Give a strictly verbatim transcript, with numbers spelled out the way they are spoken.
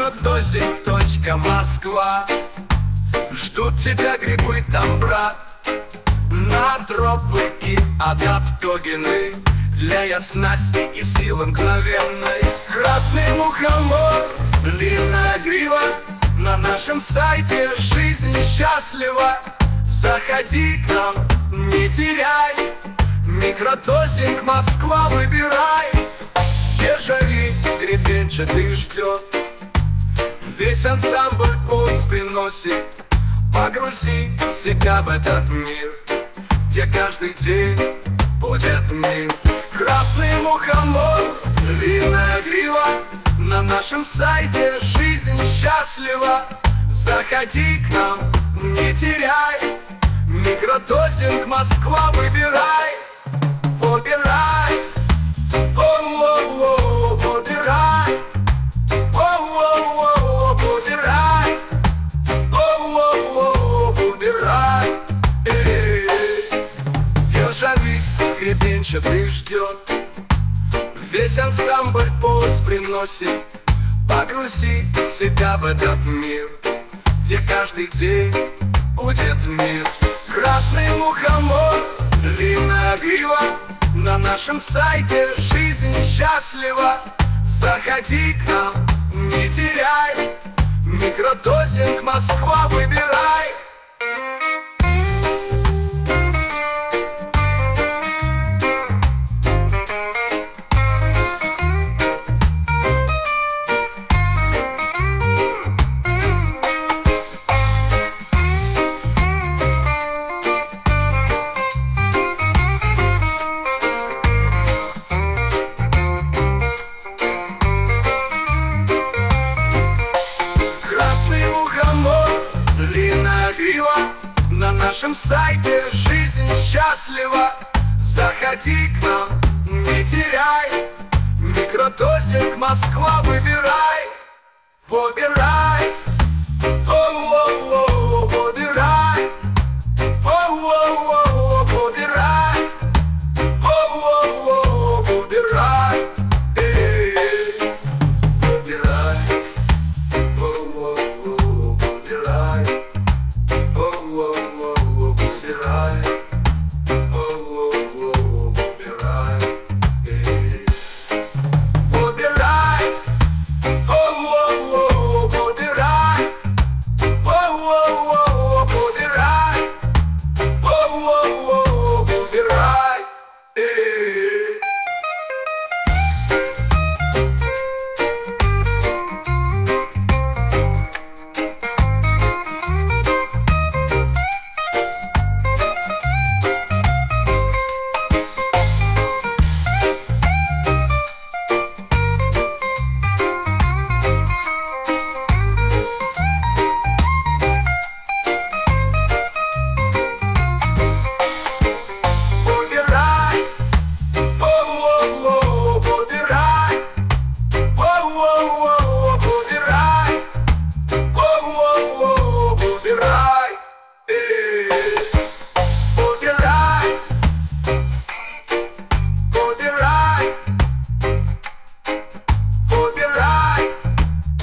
Микродозинг, точка Москва. Ждут тебя грибы там, брат. Натропы и адаптогены для ясности и силы мгновенной. Красный мухомор, длинная грива. На нашем сайте жизнь счастлива. Заходи к нам, не теряй. Микродозинг Москва выбирай. Ежевик гребенчатый ждет, весь ансамбль пусть приносит. Погрузи себя в этот мир, где каждый день будет мир. Красный мухомор, длинная грива. На нашем сайте жизнь счастлива. Заходи к нам, не теряй. Микродозинг Москва выбирай. Выбирай. О-о-о, выбирай. О-о-о, выбирай. О-о-о, выбирай. Ежевик гребенчатый ждет, весь ансамбль пусть приносит. Погрузи себя в этот мир, где каждый день будет мир. Красный мухомор, длинная грива. На нашем сайте жизнь счастлива. Заходи к нам, не теряй. Микродозинг Москва выбирай. На нашем сайте жизнь счастлива. Заходи к нам, не теряй. Микродозинг Москва выбирай.